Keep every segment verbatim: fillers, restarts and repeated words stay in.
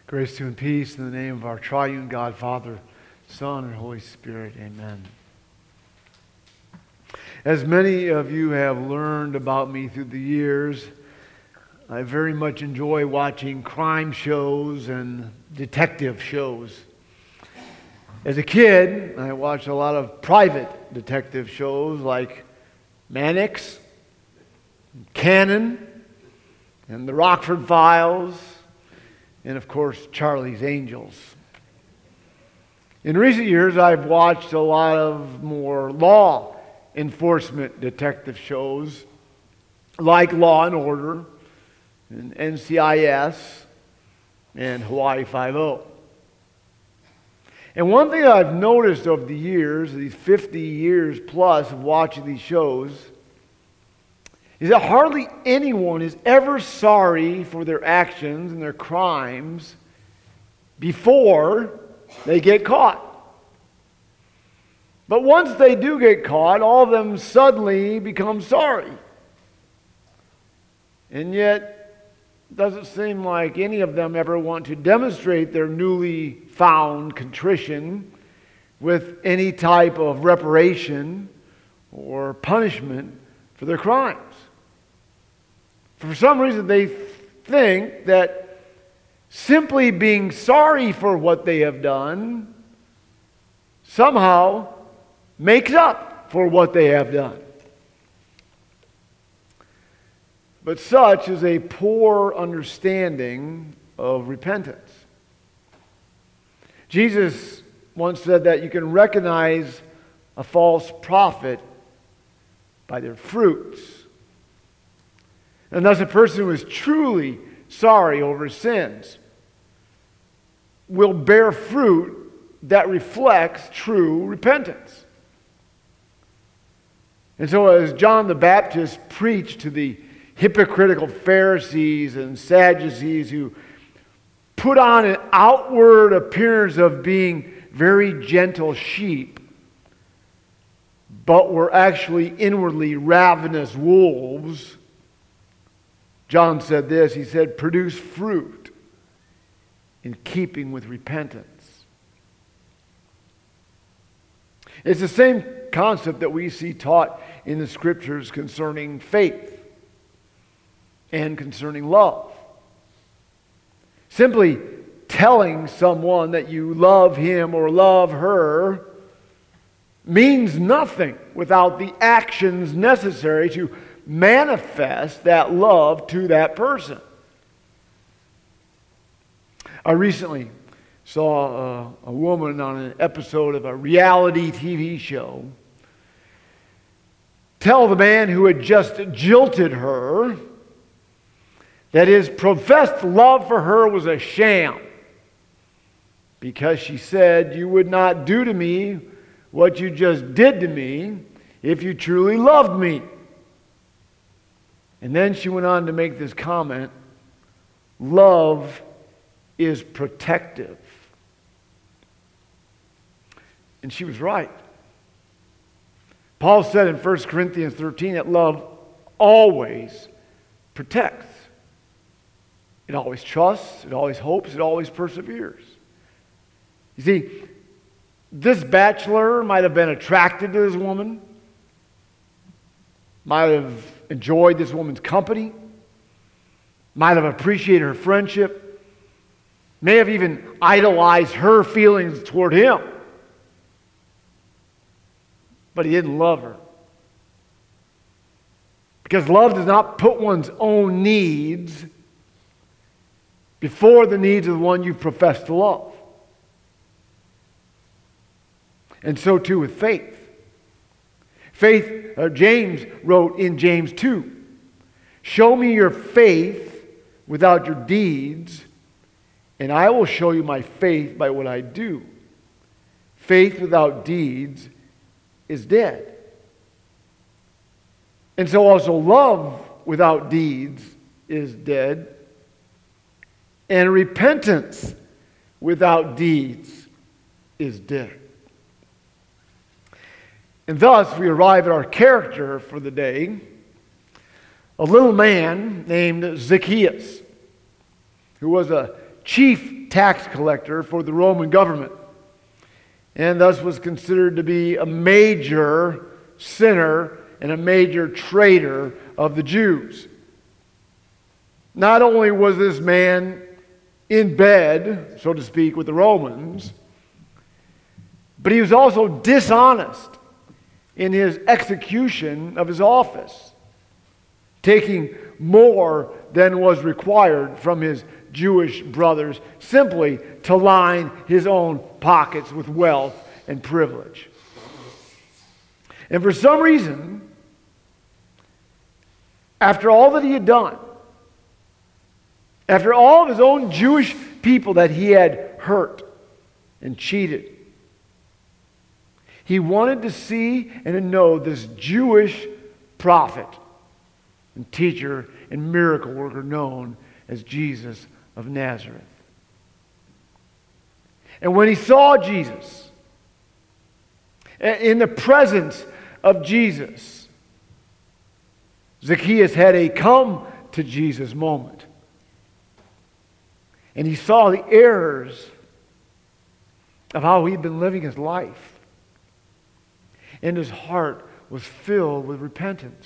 Grace to you and peace in the name of our triune God, Father, Son, and Holy Spirit. Amen. As many of you have learned about me through the years, I very much enjoy watching crime shows and detective shows. As a kid, I watched a lot of private detective shows like Mannix, Cannon, and the Rockford Files, and of course, Charlie's Angels. In recent years, I've watched a lot of more law enforcement detective shows like Law and Order, and N C I S, and Hawaii Five-O. And one thing I've noticed over the years, these fifty years plus of watching these shows, is that hardly anyone is ever sorry for their actions and their crimes before they get caught. But once they do get caught, all of them suddenly become sorry. And yet, it doesn't seem like any of them ever want to demonstrate their newly found contrition with any type of reparation or punishment for their crimes. For some reason, they think that simply being sorry for what they have done somehow makes up for what they have done. But such is a poor understanding of repentance. Jesus once said that you can recognize a false prophet by their fruits. And thus a person who is truly sorry over sins will bear fruit that reflects true repentance. And so as John the Baptist preached to the hypocritical Pharisees and Sadducees who put on an outward appearance of being very gentle sheep, but were actually inwardly ravenous wolves, John said this, he said, produce fruit in keeping with repentance. It's the same concept that we see taught in the Scriptures concerning faith and concerning love. Simply telling someone that you love him or love her means nothing without the actions necessary to manifest that love to that person. I recently saw a, a woman on an episode of a reality T V show tell the man who had just jilted her that his professed love for her was a sham because she said, "You would not do to me what you just did to me if you truly loved me." And then she went on to make this comment, "Love is protective." And she was right. Paul said in First Corinthians thirteen that love always protects. It always trusts, it always hopes, it always perseveres. You see, this bachelor might have been attracted to this woman, might have enjoyed this woman's company, might have appreciated her friendship, may have even idolized her feelings toward him. But he didn't love her. Because love does not put one's own needs before the needs of the one you profess to love. And so too with faith. Faith, uh, James wrote in James two, "Show me your faith without your deeds, and I will show you my faith by what I do. Faith without deeds is dead." And so also love without deeds is dead. And repentance without deeds is dead. And thus we arrive at our character for the day, a little man named Zacchaeus, who was a chief tax collector for the Roman government, and thus was considered to be a major sinner and a major traitor of the Jews. Not only was this man in bed, so to speak, with the Romans, but he was also dishonest in his execution of his office, taking more than was required from his Jewish brothers simply to line his own pockets with wealth and privilege. And for some reason, after all that he had done, after all of his own Jewish people that he had hurt and cheated, he wanted to see and to know this Jewish prophet and teacher and miracle worker known as Jesus of Nazareth. And when he saw Jesus, in the presence of Jesus, Zacchaeus had a come to Jesus moment. And he saw the errors of how he'd been living his life. And his heart was filled with repentance.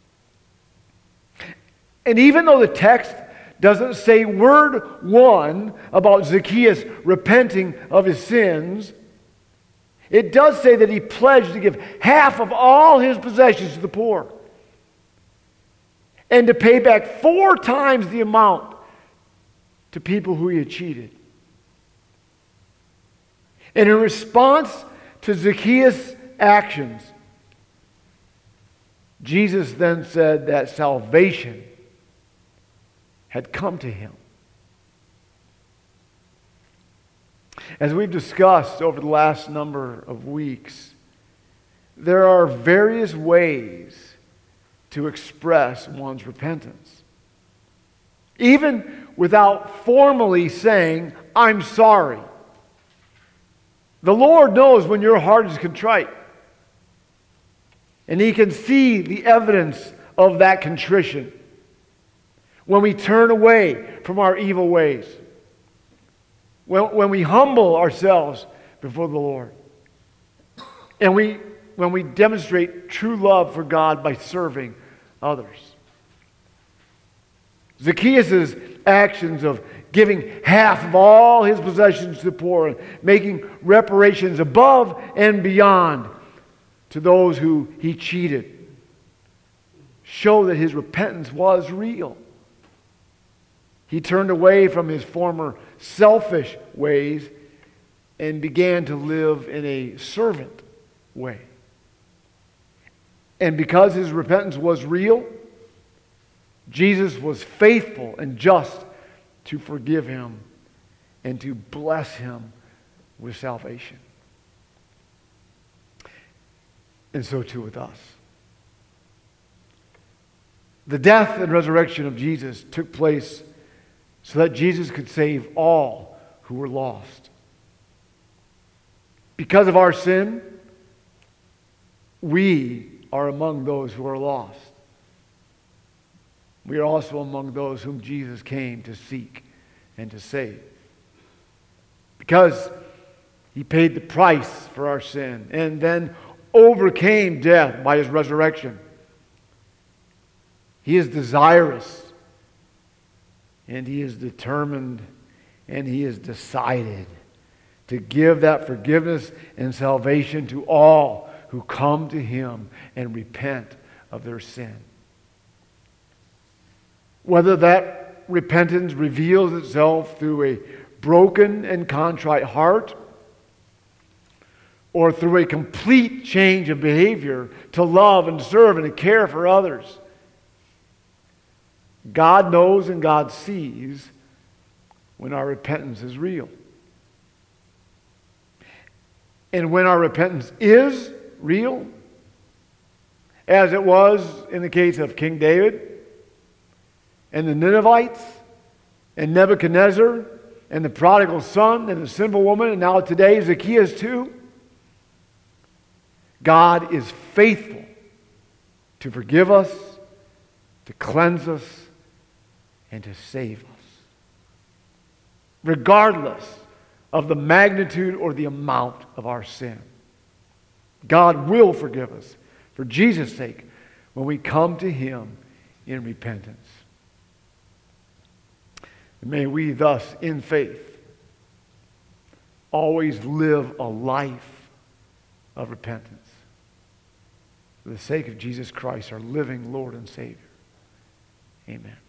And even though the text doesn't say word one about Zacchaeus repenting of his sins, it does say that he pledged to give half of all his possessions to the poor and to pay back four times the amount to people who he had cheated. And in response to Zacchaeus' actions, Jesus then said that salvation had come to him. As we've discussed over the last number of weeks, there are various ways to express one's repentance, even without formally saying, "I'm sorry." The Lord knows when your heart is contrite, and He can see the evidence of that contrition when we turn away from our evil ways, when, when we humble ourselves before the Lord, and we when we demonstrate true love for God by serving others. Zacchaeus' actions of giving half of all his possessions to the poor and making reparations above and beyond to those who he cheated show that his repentance was real. He turned away from his former selfish ways and began to live in a servant way. And because his repentance was real, Jesus was faithful and just to forgive him and to bless him with salvation. And so too with us. The death and resurrection of Jesus took place so that Jesus could save all who were lost. Because of our sin, we are among those who are lost. We are also among those whom Jesus came to seek and to save. Because He paid the price for our sin and then overcame death by His resurrection. He is desirous and He is determined and He is decided to give that forgiveness and salvation to all who come to Him and repent of their sin. Whether that repentance reveals itself through a broken and contrite heart or through a complete change of behavior to love and serve and to care for others, God knows and God sees when our repentance is real. And when our repentance is real, as it was in the case of King David and the Ninevites and Nebuchadnezzar and the prodigal son and the sinful woman, and now today Zacchaeus too, God is faithful to forgive us, to cleanse us, and to save us. regardless of the magnitude or the amount of our sin. God will forgive us for Jesus' sake when we come to Him in repentance. And may we thus, in faith, always live a life of repentance for the sake of Jesus Christ, our living Lord and Savior. Amen.